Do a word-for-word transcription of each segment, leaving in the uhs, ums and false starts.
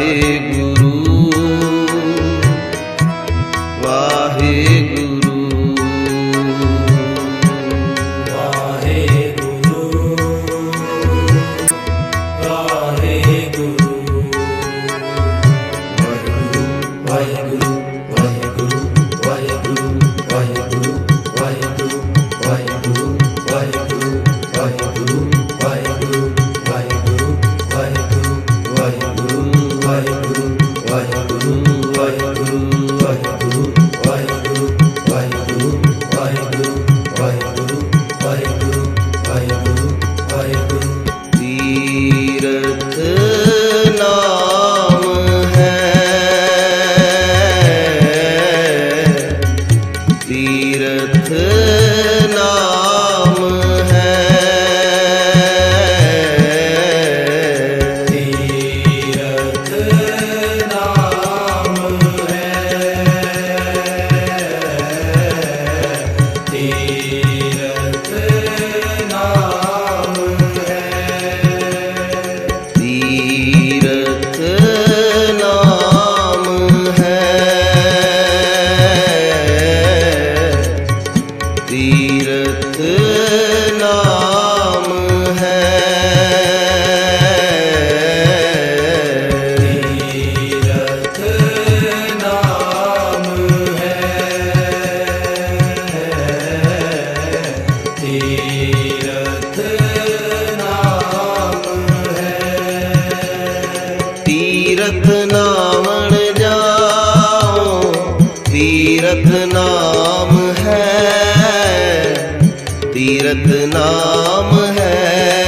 तीरथ नावण जाओ, तीरथ नाम है, तीरथ नाम है,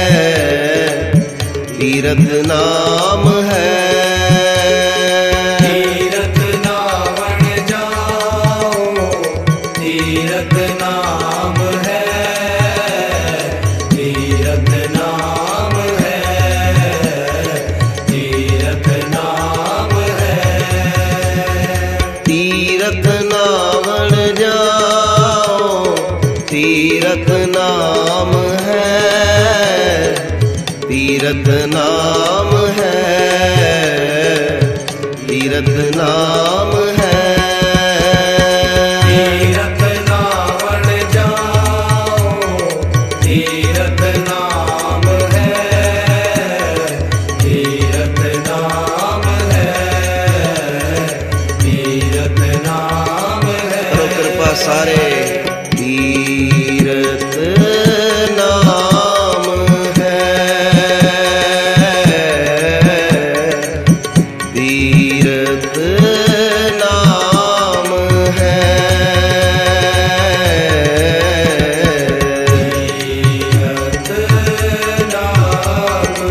तीरथ नाम है। तीरथ नावण जाओ, तीरथ नाम है, तीरथ नाम है, तीरथ नाम है। तीरथ नावण जाओ, तीरथ नाम है, तीरथ नाम है, तीरथ नाम है। तीरथ नावण जाओ, तीरथ नाम है, तीरथ नाम है, तीरथ नाम है। करो कृपा सारे। तीरथ नाम है, तीरथ नाम है, तीरथ नाम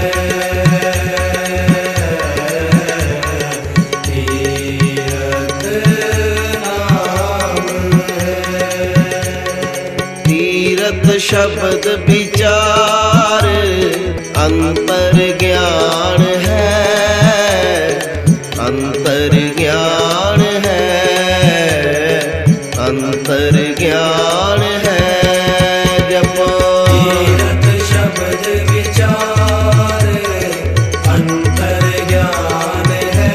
है, तीरथ नाम है। तीरथ शब्द विचार अंतर ज्ञान है, अंतर ज्ञान है, अंतर ज्ञान है। जपो तीरथ शब्द विचार अंतर ज्ञान है,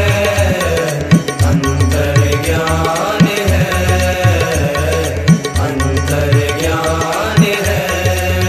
अंतर ज्ञान है, अंतर ज्ञान है।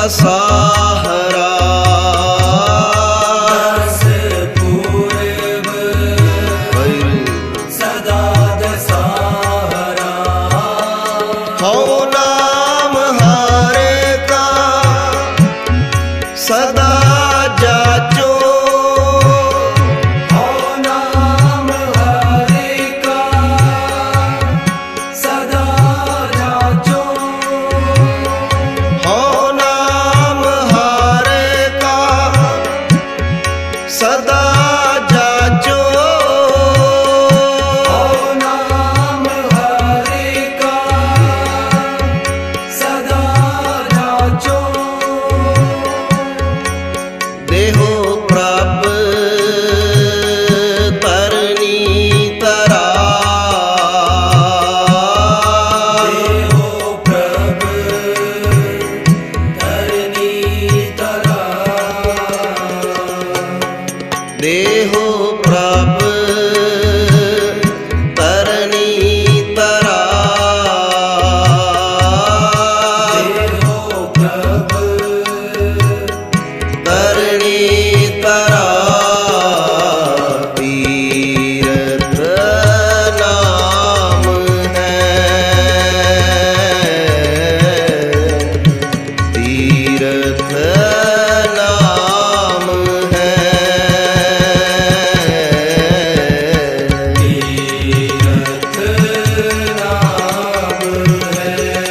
दशहरा दस पूर्व सदा दशहरा हो नाम हरे का सदा जाचो हो नाम हरे का सदा जाचो हो नाम हरे का सदा जाचो हो नाम हरे का सदा जाचो देहो प्रभ तरनी तरा देहो प्रभ धरनी तरा देहो प्रभ तरनी तरा देहो प्रभ तरनी तरा तीरथ नाम है तीरथ नाम है तीरथ नाम है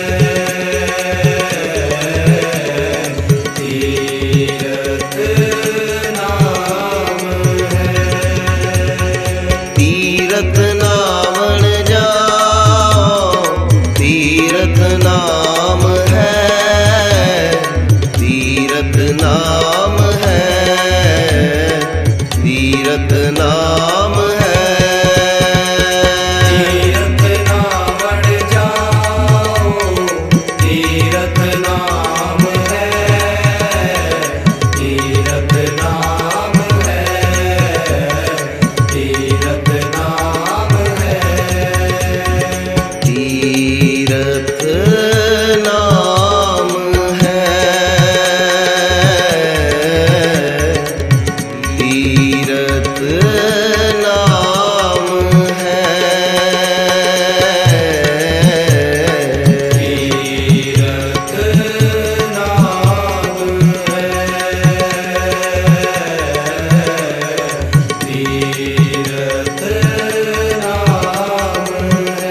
तीरथ नाम है तीरथ नामन जाओ तीरथ नाम है तीरथ नाम है तीरथ नाम है तीरथ नामण जाओ तीरथ नाम है तीरथ नाम है तीरथ नाम है तीरथ नाम है तीरथ नाम है तीरथ नाम है तीरथ नाम है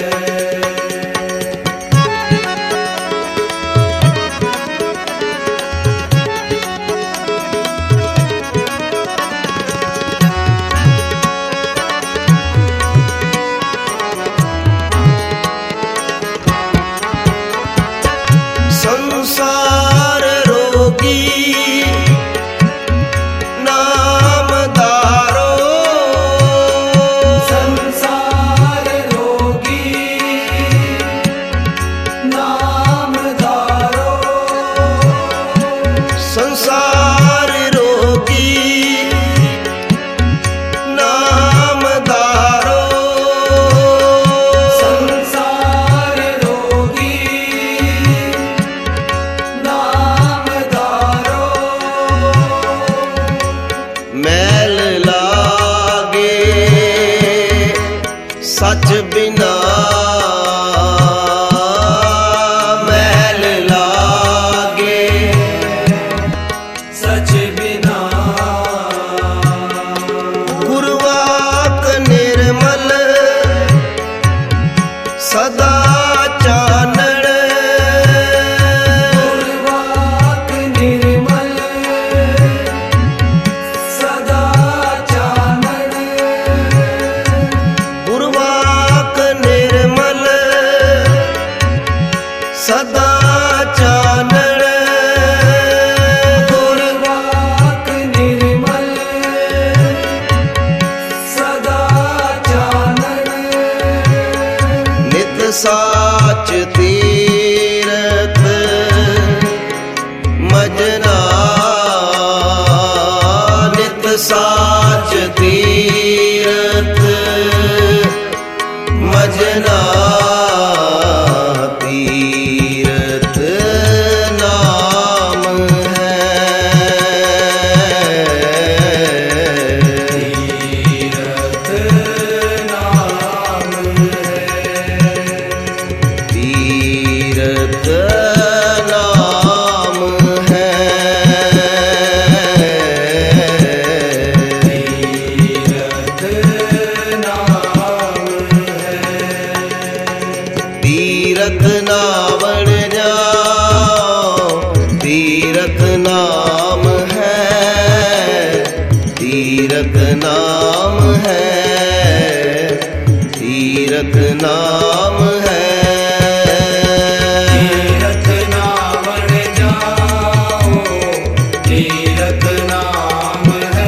संसार रोगी नाम दारो संसार रोगी नाम धारो संसार रोगी नाम दारो संसार रोगी नाम धारो मैल लागे सच बिना मैल लागे सच बिना गुरवाक निर्मल सदा चानण गुरवाक निर्मल सदा चानन गुरवाक निर्मल सदा चानण गुरवाक निर्मल सदा चानन नित साच तीरथ मजना नित साच तीरथ मजना तीरथ नाम तीरथ नाम है, तीरथ नाम है। तीरथ नावण जाओ, तीरथ नाम है,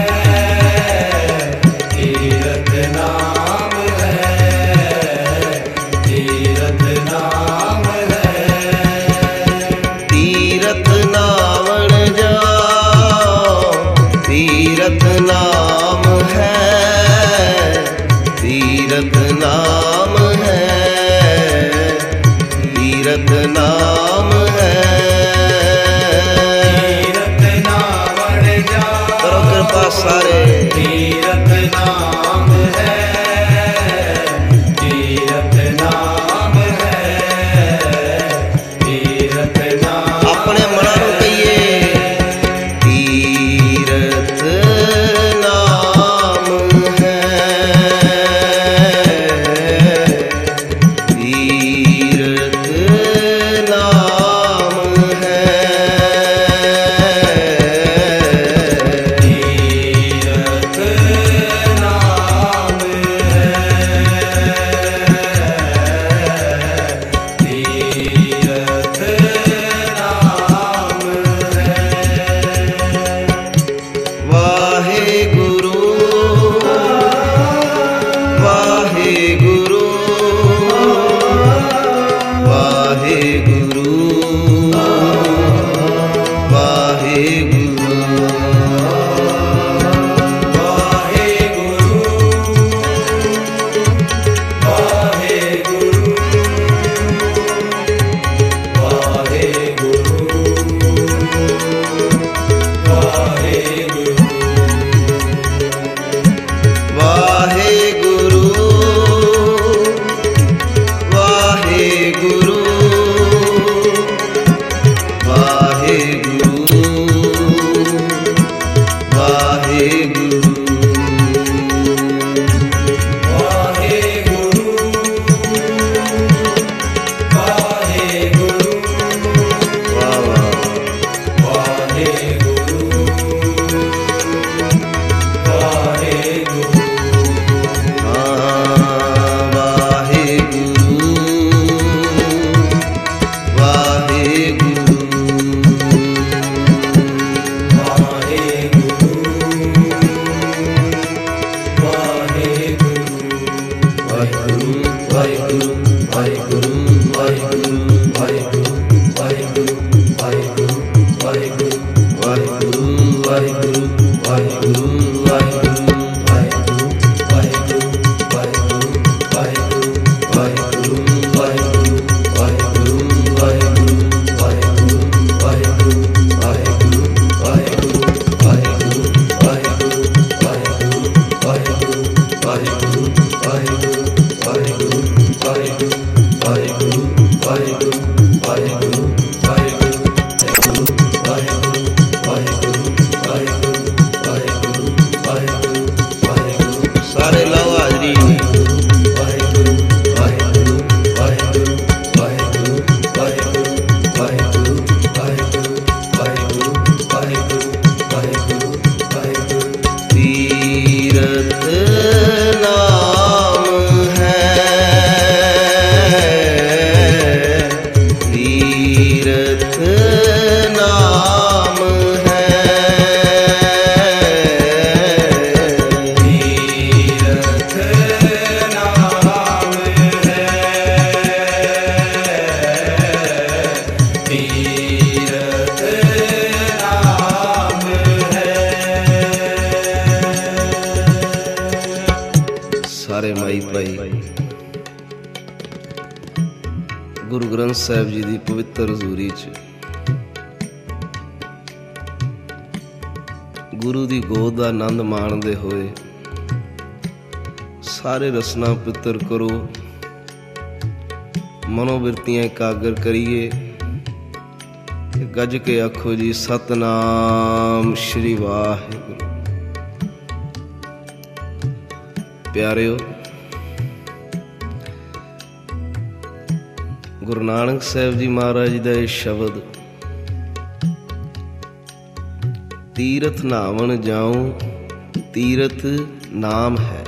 तीरथ नाम है, तीरथ नाम है। तीरथ नावण जाओ, तीरथ नाम है, तीरथ नाम है, तीरथ नाम है। तीरथ नावण जाओ, करो कृपा सारे। तीरथ नाम है, तीरथ नाम है, तीरथ नाम। अपने मना नूं कहिए तीरथ नाम है, तीरथ नाम है, तीरथ नाम है, तीरथ नाम है। वाहेगुरु वाहेगुरु वाहेगुरु वाहेगुरु वाहेगुरु वाहेगुरु वाहेगुरु वाहेगुरु वाह वाह। हाँ, वाहेगुरु वाहेगुरु वाहेगुरु वाहेगुरु वाहेगुरु वाहेगुरु वाहेगुरु वाहेगुरु वाहेगुरु वाहेगुरु वाहेगुरु वाहेगुरु वाहेगुरु वाहेगुरु सारे लाओ हाजरी। तीरथ नाम है, तीरथ नाम है, तीरथ नाम है, तीरथ नाम है। सारे माई भाई गुरु ग्रंथ ਸਾਹਿਬ ਜੀ ਦੀ ਪਵਿੱਤਰ ਹਜ਼ੂਰੀ 'ਚ ਗੁਰੂ ਦੀ ਗੋਦ ਦਾ ਆਨੰਦ ਮਾਣਦੇ ਹੋਏ ਸਾਰੇ ਰਸਨਾ ਪਿੱਤਰ ਕਰੋ, ਮਨੋਬਿਰਤੀਆਂ ਇਕਾਗਰ ਕਰੀਏ ਤੇ ਗੱਜ ਕੇ ਆਖੋ ਜੀ ਸਤਨਾਮ ਸ਼੍ਰੀ ਵਾਹਿਗੁਰੂ। ਪਿਆਰਿਓ, ਗੁਰੂ ਨਾਨਕ ਸਾਹਿਬ ਜੀ ਮਹਾਰਾਜ ਦਾ ਇਹ ਸ਼ਬਦ ਤੀਰਥ ਨਾਵਣ ਜਾਉ ਤੀਰਥ ਨਾਮ ਹੈ।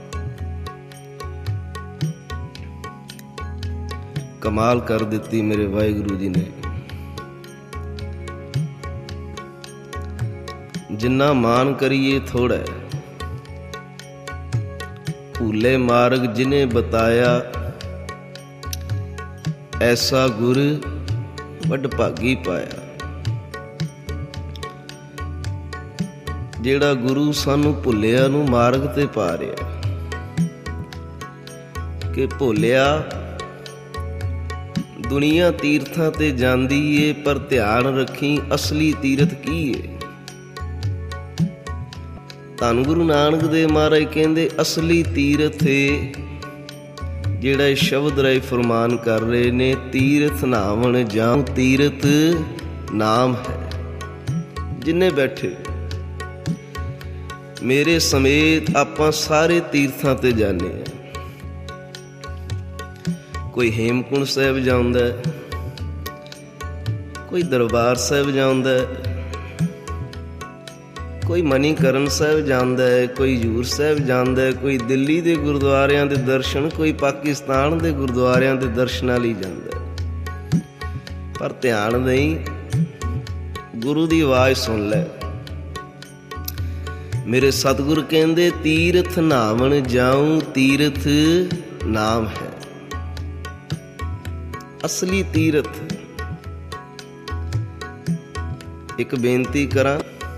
ਕਮਾਲ ਕਰ ਦਿੱਤੀ ਮੇਰੇ ਵਾਹਿਗੁਰੂ ਜੀ ਨੇ। ਜਿੰਨਾ ਮਾਨ ਕਰੀਏ ਥੋੜਾ, ਭੂਲੇ ਮਾਰਗ ਜਿਨੇ ਬਤਾਇਆ, ਐਸਾ ਗੁਰ ਵੱਡ ਭਾਗੀ ਪਾਇਆ। ਜਿਹੜਾ ਗੁਰੂ ਸਾਨੂੰ ਭੁੱਲਿਆ ਨੂੰ ਮਾਰਗ ਤੇ ਪਾ ਰਿਹਾ, ਕਿ ਭੁੱਲਿਆ ਦੁਨੀਆ ਤੀਰਥਾਂ ਤੇ ਜਾਂਦੀ ਏ, ਪਰ ਧਿਆਨ ਰੱਖੀ ਅਸਲੀ ਤੀਰਥ ਕੀ ਏ। ਧੰਨ ਗੁਰੂ ਨਾਨਕ ਦੇਵ ਮਹਾਰਾਜ ਕਹਿੰਦੇ ਅਸਲੀ ਤੀਰਥ ਏ ਜਿਹੜਾ ਇਹ ਸ਼ਬਦ ਰਾਹੀਂ ਫਰਮਾਨ ਕਰ ਰਹੇ ਨੇ, ਤੀਰਥ ਨਾਵਣ ਜਾਉ ਤੀਰਥ ਨਾਮ ਹੈ। ਜਿੰਨੇ ਬੈਠੇ ਮੇਰੇ ਸਮੇਤ ਆਪਾਂ ਸਾਰੇ ਤੀਰਥਾਂ ਤੇ ਜਾਂਦੇ ਹਾਂ। ਕੋਈ ਹੇਮਕੁੰਟ ਸਾਹਿਬ ਜਾਂਦਾ, ਕੋਈ ਦਰਬਾਰ ਸਾਹਿਬ ਜਾਂਦਾ, ਕੋਈ ਮਨੀਕਰਨ ਸਾਹਿਬ ਜਾਂਦਾ ਹੈ, ਕੋਈ ਹਜ਼ੂਰ ਸਾਹਿਬ ਜਾਂਦਾ ਹੈ, ਕੋਈ ਦਿੱਲੀ ਦੇ ਗੁਰਦੁਆਰਿਆਂ ਦੇ ਦਰਸ਼ਨ, ਕੋਈ ਪਾਕਿਸਤਾਨ ਦੇ ਗੁਰਦੁਆਰਿਆਂ ਦੇ ਦਰਸ਼ਨਾਂ ਲਈ ਜਾਂਦਾ ਹੈ। ਪਰ ਧਿਆਨ ਨਹੀਂ, ਗੁਰੂ ਦੀ ਆਵਾਜ਼ ਸੁਣ ਲੈ। ਮੇਰੇ ਸਤਿਗੁਰ ਕਹਿੰਦੇ ਤੀਰਥ ਨਾਵਣ ਜਾਉ ਤੀਰਥ ਨਾਮ ਹੈ। ਅਸਲੀ ਤੀਰਥ। ਇੱਕ ਬੇਨਤੀ ਕਰਾਂ,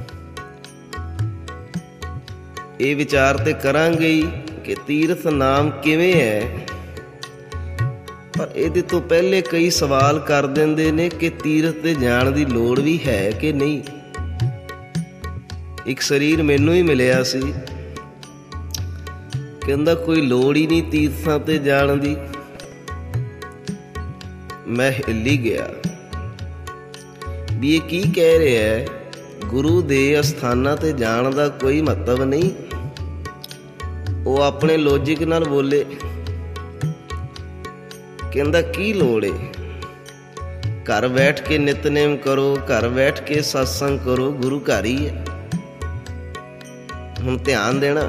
ਇਹ ਵਿਚਾਰ ਤੇ ਕਰਾਂਗੇ ਹੀ ਕਿ ਤੀਰਥ ਨਾਮ ਕਿਵੇਂ ਹੈ, ਪਰ ਇਹਦੇ ਤੋਂ ਪਹਿਲੇ ਕਈ ਸਵਾਲ ਕਰ ਦਿੰਦੇ ਨੇ ਕਿ ਤੀਰਥ ਤੇ ਜਾਣ ਦੀ ਲੋੜ ਵੀ ਹੈ ਕਿ ਨਹੀਂ। ਇੱਕ ਸਰੀਰ ਮੈਨੂੰ ਹੀ ਮਿਲਿਆ ਸੀ, ਕਹਿੰਦਾ ਕੋਈ ਲੋੜ ਹੀ ਨਹੀਂ ਤੀਰਥਾਂ ਤੇ ਜਾਣ ਦੀ। ਮੈਂ ਹਿੱਲ ਹੀ ਗਿਆ ਵੀ ਇਹ ਕੀ ਕਹਿ ਰਿਹਾ ਹੈ। ਗੁਰੂ ਦੇ ਅਸਥਾਨਾਂ ਤੇ ਜਾਣ ਦਾ ਕੋਈ ਮਤਲਬ ਨਹੀਂ। ਉਹ ਆਪਣੇ ਲੌਜਿਕ ਨਾਲ ਬੋਲੇ, ਕਹਿੰਦਾ ਕੀ ਲੋੜ ਏ, ਘਰ ਬੈਠ ਕੇ ਨਿਤਨੇਮ ਕਰੋ, ਘਰ ਬੈਠ ਕੇ ਸਤਸੰਗ ਕਰੋ, ਗੁਰੂ ਘਰ ਹੀ ਹੈ। ਹੁਣ ਧਿਆਨ ਦੇਣਾ,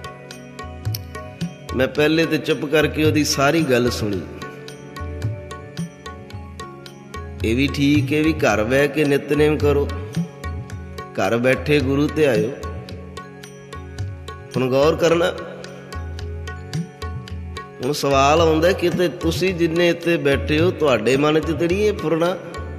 ਮੈਂ ਪਹਿਲੇ ਤੇ ਚੁੱਪ ਕਰਕੇ ਉਹਦੀ ਸਾਰੀ ਗੱਲ ਸੁਣੀ। ਇਹ ਵੀ ਠੀਕ ਹੈ ਵੀ ਘਰ ਬਹਿ ਕੇ ਨਿਤਨੇਮ ਕਰੋ, ਘਰ ਬੈਠੇ ਗੁਰੂ ਤੇ ਆਇਓ। ਹੁਣ ਗੌਰ ਕਰਨਾ, ਹੁਣ ਸਵਾਲ ਆਉਂਦਾ ਕਿਤੇ ਤੁਸੀਂ ਜਿੰਨੇ ਇੱਥੇ ਬੈਠੇ ਹੋ ਤੁਹਾਡੇ ਮਨ 'ਚ ਤੇ ਨਹੀਂ ਇਹ ਫੁਰਨਾ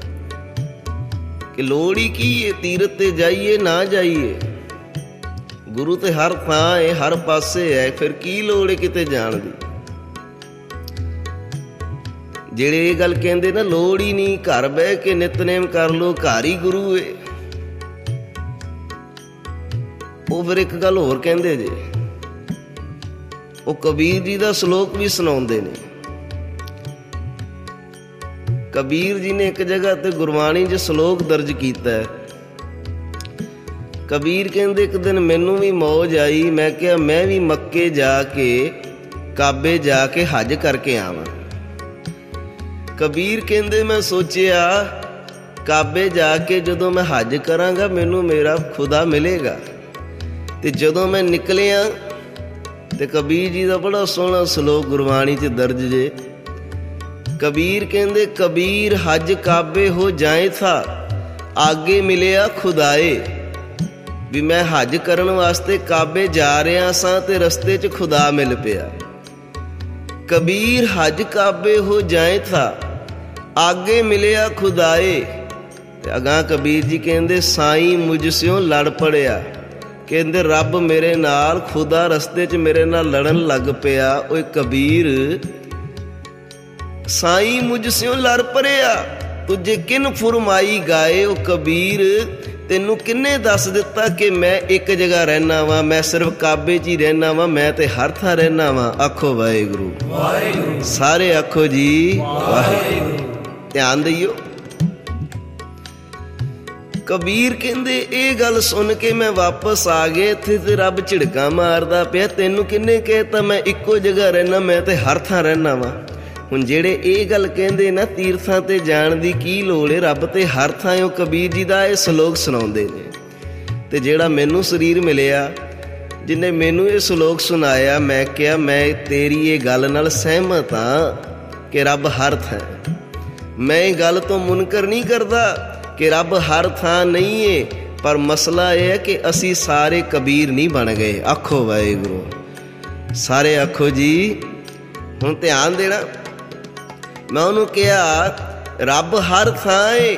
ਕਿ ਲੋੜ ਹੀ ਕੀ ਹੈ, ਤੀਰਥ ਤੇ ਜਾਈਏ ਨਾ ਜਾਈਏ। ਗੁਰੂ ਤੇ ਹਰ ਥਾਂ ਹੈ, ਹਰ ਪਾਸੇ ਹੈ, ਫਿਰ ਕੀ ਲੋੜ ਹੈ ਕਿਤੇ ਜਾਣ ਦੀ। ਜਿਹੜੇ ਇਹ ਗੱਲ ਕਹਿੰਦੇ ਨਾ ਲੋੜ ਹੀ ਨਹੀਂ, ਘਰ ਬਹਿ ਕੇ ਨਿਤਨੇਮ ਕਰ ਲੋ, ਘਰ ਹੀ ਗੁਰੂ ਏ, ਉਹ ਫਿਰ ਇੱਕ ਗੱਲ ਹੋਰ ਕਹਿੰਦੇ ਜੇ। ਉਹ ਕਬੀਰ ਜੀ ਦਾ ਸ਼ਲੋਕ ਵੀ ਸੁਣਾਉਂਦੇ ਨੇ। ਕਬੀਰ ਜੀ ਨੇ ਇੱਕ ਜਗ੍ਹਾ ਤੇ ਗੁਰਬਾਣੀ 'ਚ ਸ਼ਲੋਕ ਦਰਜ ਕੀਤਾ ਹੈ। ਕਬੀਰ ਕਹਿੰਦੇ ਇੱਕ ਦਿਨ ਮੈਨੂੰ ਵੀ ਮੌਜ ਆਈ, ਮੈਂ ਕਿਹਾ ਮੈਂ ਵੀ ਮੱਕੇ ਜਾ ਕੇ ਕਾਬੇ ਜਾ ਕੇ ਹੱਜ ਕਰਕੇ ਆਵਾਂ। ਕਬੀਰ ਕਹਿੰਦੇ ਮੈਂ ਸੋਚਿਆ ਕਾਬੇ ਜਾ ਕੇ ਜਦੋਂ ਮੈਂ ਹੱਜ ਕਰਾਂਗਾ ਮੈਨੂੰ ਮੇਰਾ ਖੁਦਾ ਮਿਲੇਗਾ। ਤੇ ਜਦੋਂ ਮੈਂ ਨਿਕਲਿਆ ਤੇ ਕਬੀਰ ਜੀ ਦਾ ਬੜਾ ਸੋਹਣਾ ਸ਼ਲੋਕ ਗੁਰਬਾਣੀ 'ਚ ਦਰਜ ਜੇ। ਕਬੀਰ ਕਹਿੰਦੇ ਕਬੀਰ ਹੱਜ ਕਾਬੇ ਹੋ ਜਾਏ ਥਾ, ਆਗੇ ਮਿਲਿਆ ਖੁਦਾਏ। ਵੀ ਮੈਂ ਹੱਜ ਕਰਨ ਵਾਸਤੇ ਕਾਬੇ ਜਾ ਰਿਹਾ ਸਾਂ ਤੇ ਰਸਤੇ 'ਚ ਖੁਦਾ ਮਿਲ ਪਿਆ। ਕਬੀਰ ਹੱਜ ਕਾਬੇ ਹੋ ਜਾਏ ਥਾ, ਆਗੇ ਮਿਲਿਆ ਖੁਦਾਏ। ਤੇ ਅਗਾਂਹ ਕਬੀਰ ਜੀ ਕਹਿੰਦੇ ਸਾਈਂ ਮੁਝ ਸਿਓ ਲੜ ਪੜਿਆ। ਕਹਿੰਦੇ ਰੱਬ ਮੇਰੇ ਨਾਲ, ਖੁਦਾ ਰਸਤੇ 'ਚ ਮੇਰੇ ਨਾਲ ਲੜਨ ਲੱਗ ਪਿਆ। ਓਏ ਕਬੀਰ ਸਾਈਂ ਮੁਝ ਸਿਓ ਲੜ ਪੜਿਆ, ਤੁਝੇ ਕਿਨ ਫੁਰਮਾਈ ਗਾਏ। ਉਹ ਕਬੀਰ ਤੈਨੂੰ ਕਿੰਨੇ ਦੱਸ ਦਿੱਤਾ ਕਿ ਮੈਂ ਇੱਕ ਜਗ੍ਹਾ ਰਹਿਣਾ ਵਾਂ, ਮੈਂ ਸਿਰਫ ਕਾਬੇ 'ਚ ਹੀ ਰਹਿਣਾ ਵਾਂ, ਮੈਂ ਤੇ ਹਰ ਥਾਂ ਰਹਿਣਾ ਵਾਂ। ਆਖੋ ਵਾਹਿਗੁਰੂ ਵਾਹਿਗੁਰੂ, ਸਾਰੇ ਆਖੋ ਜੀ ਵਾਹਿਗੁਰੂ। ਧਿਆਨ ਦਈਓ। ਕਬੀਰ ਕਹਿੰਦੇ ਇਹ ਗੱਲ ਸੁਣ ਕੇ ਮੈਂ ਵਾਪਸ ਆ ਗਿਆ। ਇੱਥੇ ਤੇ ਰੱਬ ਝਿੜਕਾਂ ਮਾਰਦਾ ਪਿਆ, ਤੈਨੂੰ ਕਿੰਨੇ ਕਹਿਤਾ ਮੈਂ ਇੱਕੋ ਜਗ੍ਹਾ ਰਹਿਣਾ, ਮੈਂ ਤੇ ਹਰ ਥਾਂ ਰਹਿਣਾ ਵਾਂ। ਹੁਣ ਜਿਹੜੇ ਇਹ ਗੱਲ ਕਹਿੰਦੇ ਨਾ ਤੀਰਥਾਂ ਤੇ ਜਾਣ ਦੀ ਕੀ ਲੋੜ ਏ, ਰੱਬ ਤੇ ਹਰ ਥਾਂ। ਉਹ ਕਬੀਰ ਜੀ ਦਾ ਇਹ ਸ਼ਲੋਕ ਸੁਣਾਉਂਦੇ ਨੇ। ਤੇ ਜਿਹੜਾ ਮੈਨੂੰ ਸਰੀਰ ਮਿਲਿਆ जिन्हें मैनू ये श्लोक सुनाया, मैं क्या मैं तेरी ये गल नाल सहमत हाँ कि रब हर थां। मैं गल तो मुनकर नहीं करता कि रब हर थां नहीं है, पर मसला यह है कि असी सारे कबीर नहीं बन गए। आखो वाहिगुरू, सारे आखो जी। हुण ध्यान देना, मैं उन्होंने कहा रब हर थां है,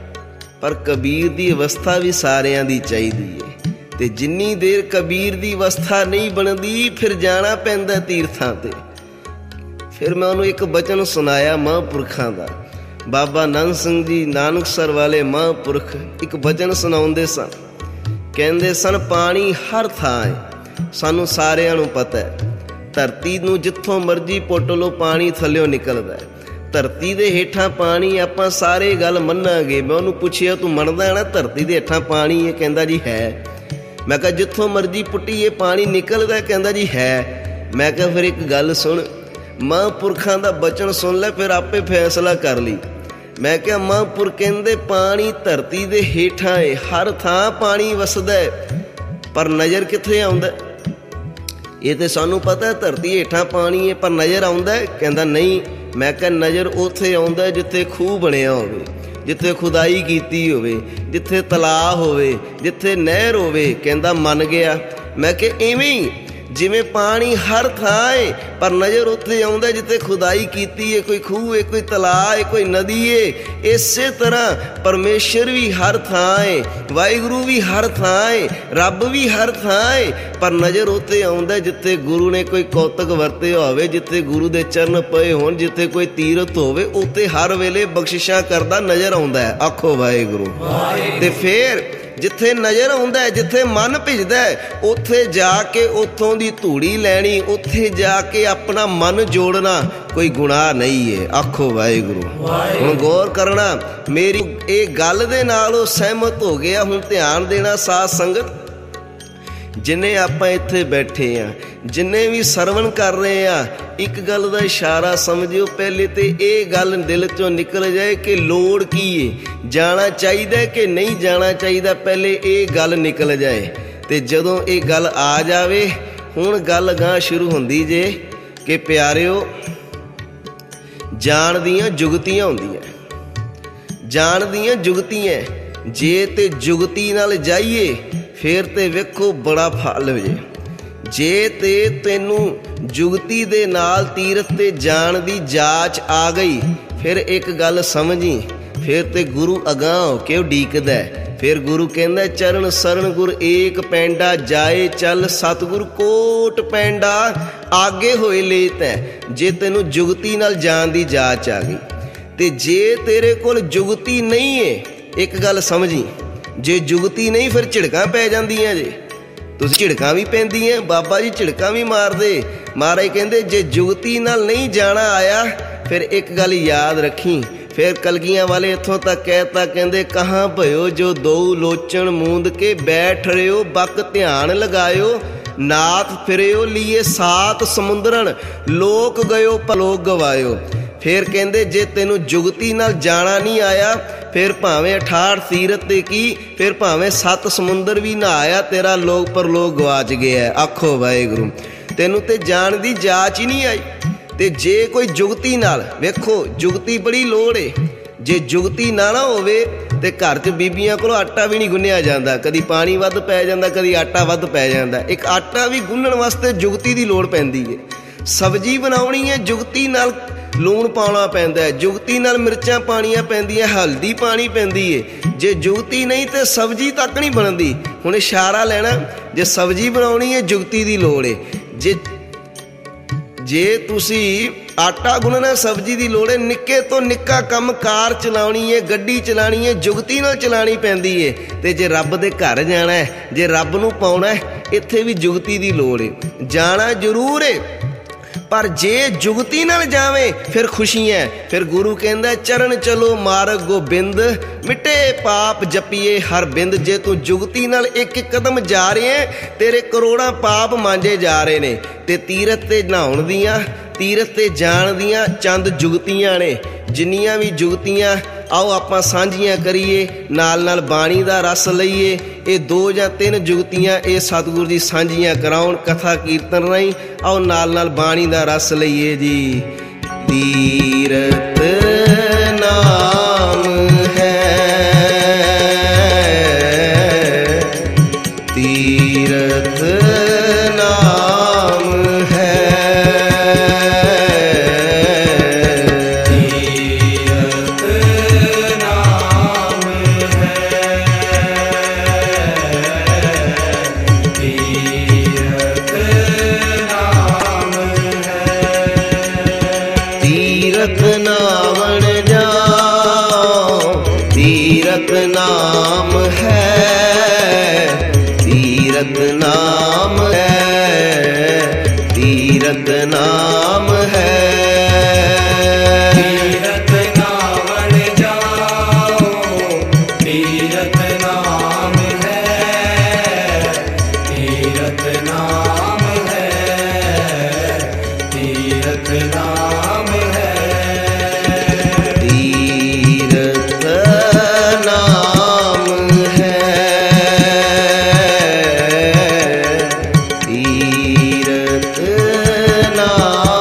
पर कबीर की अवस्था भी सारियां दी चाहिदी है। ते जिन्नी देर कबीर की अवस्था नहीं बनती, फिर जाना पैंदा तीर्थां ते। फिर मैं उन्होंने एक बचन सुनाया महापुरखों का। बाबा नंद सिंह जी नानकसर वाले महापुरख एक बचन सुनाउंदे सन। कहंदे सन पानी हर थां है, सानू सारिआं नूं पता है। धरती नूं जिथों मर्जी पुट लो पानी थल्लिओं निकलदा है। धरती दे हेठां पानी आपां सारे गल मन्नांगे। मैं उहनूं पुछिआ तूं मंनदा है ना धरती दे हेठां पानी है? कहंदा जी है। मैं कहा जिथों मर्जी पुट्टीए पानी निकलदा है? कहंदा जी है। मैं कहा फिर एक गल सुन, महापुरखां दा बचन सुन ले, फिर आपे फैसला कर ली। मैं क्या महापुर कहंदे पानी धरती दे हेठां है, हर थां पानी वसदा है, पर नज़र कित्थे आउंदा? ये तो सानू पता है धरती हेठां पानी है, पर नज़र आउंदा है? कहंदा नहीं। मैं क्या नज़र उत्थे आउंदा है जिथे खूह बनिया होवे, जिथे खुदाई कीती होवे, जिथे तलाब होवे, जिथे नहर होवे। कहंदा मन गया। मैं क्या इवें ही जिमें पानी हर थां है, पर नज़र उत्थे आउंदा जिथे खुदाई कीती है, कोई खूह है, कोई तलाब है, कोई नदी है। इसे तरह परमेश्वर भी हर थां है, वाहिगुरू भी हर थां है, रब भी हर थां है, पर नज़र उत्थे आउंदा जिथे गुरु ने कोई कौतक वरते होवे, जिथे गुरु दे चरण पए होण, जिथे कोई तीरथ होवे, उत्थे हर वेले बख्शिशां करदा नज़र आउंदा है। आखो वाहिगुरू। ते फिर जिथे नज़र आउंदा है, जिथे मन भिजदा है, उत्थे जाके उत्थों दी धूड़ी लैनी, उत्थे जाके अपना मन जोड़ना कोई गुनाह नहीं है। आखो वाहिगुरू। हुण गौर करना, मेरी ये गल दे नाल ओ सहमत हो गया। हुण ध्यान देना साध संगत, जिन्हें आपां इत्थे बैठे हाँ, जिन्हें भी सरवण कर रहे हैं, एक गल का इशारा समझियो। पहले तो ये गल दिल चों निकल जाए कि लोड़ की है, जाना चाहिए कि नहीं जाना चाहिए, पहले ये गल निकल जाए। तो जदों ये गल आ जाए, हुण गल गां शुरू होंदी जे कि प्यारिओ जान दियां जुगतियां होंदियां, जान दियां जुगतियां। जे ते जुगती नाल जाइए फिर ते वेखो बड़ा फल हो जे। जे ते तेनू जुगती दे नाल तीरथ ते जान दी जाच आ गई, फिर एक गल समझी, फिर ते गुरु अगां हो के उडीकदा है। फिर गुरु कहंदा चरण शरण गुर एक पैंडा, जाए चल सतगुर कोट पैंडा, आगे होए लेत है। जे तेनू जुगती नाल जान दी जाच आ गई, ते जे तेरे कोल जुगती नहीं है, एक गल समझी, जे जुगती नहीं फिर झिड़कां पै जांदियां जे। तुसीं झिड़कां भी पैंदियां, बाबा जी झिड़कां भी मारदे। महाराज कहंदे जे जुगती नाल नहीं जाना आया, फिर एक गल याद रखी। फिर कलगियां वाले इत्थों तक कहता, कहंदे कहाँ भयो जो दो लोचन मूंद के बैठ रहियो, बक ध्यान लगायो, नाथ फिरियो लिए सात समुंदरन, लोक गयो पलोक गवायो। फिर कहंदे जे तेनू जुगती नाल जाना नहीं आया, फिर भावें अठाठ तीरथ ते की, फिर भावें सत्त समुंदर भी ना आया, तेरा लोक पर लोक गवाच गया है। आखो वाहिगुरू। तेनू ते जान दी जाच ही नहीं आई। ते जे कोई जुगती नाल, वेखो जुगती बड़ी लोड़ है। जे जुगती ना ना होवे ते घर च बीबियां कोलों आटा भी नहीं गुन्निया जाता, कदी पानी वध पै जाता, कदी आटा वध पै जाता। एक आटा भी गुन्नण वास्ते जुगती की लोड़ पैंदी है। सब्जी बनाउणी है, जुगती नाल लूण पाउणा पैंदा है, जुगती नाल मिर्चां पाणियां पैंदियां, हल्दी पानी पैंदी है। जे जुगती नहीं तो सब्जी तक नहीं बनती। हुण इशारा लेना, जे सब्जी बनाउणी है जुगती की लोड़ है। जे जे तुसी आटा गुनना सब्जी की लोड़ है। निक्के तो निक्का काम कार चलानी है, गड्डी चलानी है, जुगती नाल चलानी पैंदी है। ते जे रब दे घर जाना है, जे रब नूं पाउणा है, इत्थे भी जुगती की लोड़ है। जाना जरूर है, पर जे जुगती नाल जावे फिर खुशियां। फिर गुरु कहंदा चरण चलो मार्ग गोबिंद, मिटे पाप जपीए हर बिंद। जे तू जुगती नाल एक एक कदम जा रहे हैं, तेरे करोड़ां पाप मांजे जा रहे ने। ते तीरथ ते नहाउण दियां, तीरथ ते जाण दियां चंद जुगतियां ने। जिन्नियां भी जुगतियां आओ आपां सांझियां करिए, नाल नाल बाणी दा रस लईए। ये दो जां तीन जुगतियां ये सतगुरु जी सांझियां कराउण कथा कीर्तन राहीं। आओ नाल नाल बाणी दा रस लईए जी। तीरथ नाम है, तीरथ नाम है, तीरथ नाम है, तीरथ नाम है। तीरथ नावण जाओ, तीरथ नाम है, तीरथ नाम है, तीरथ नाम है। तीरथ नावण जाओ, तीरथ नाम है, तीरथ नाम है, तीरथ नाम है। तीरथ नाम है, तीरथ नाम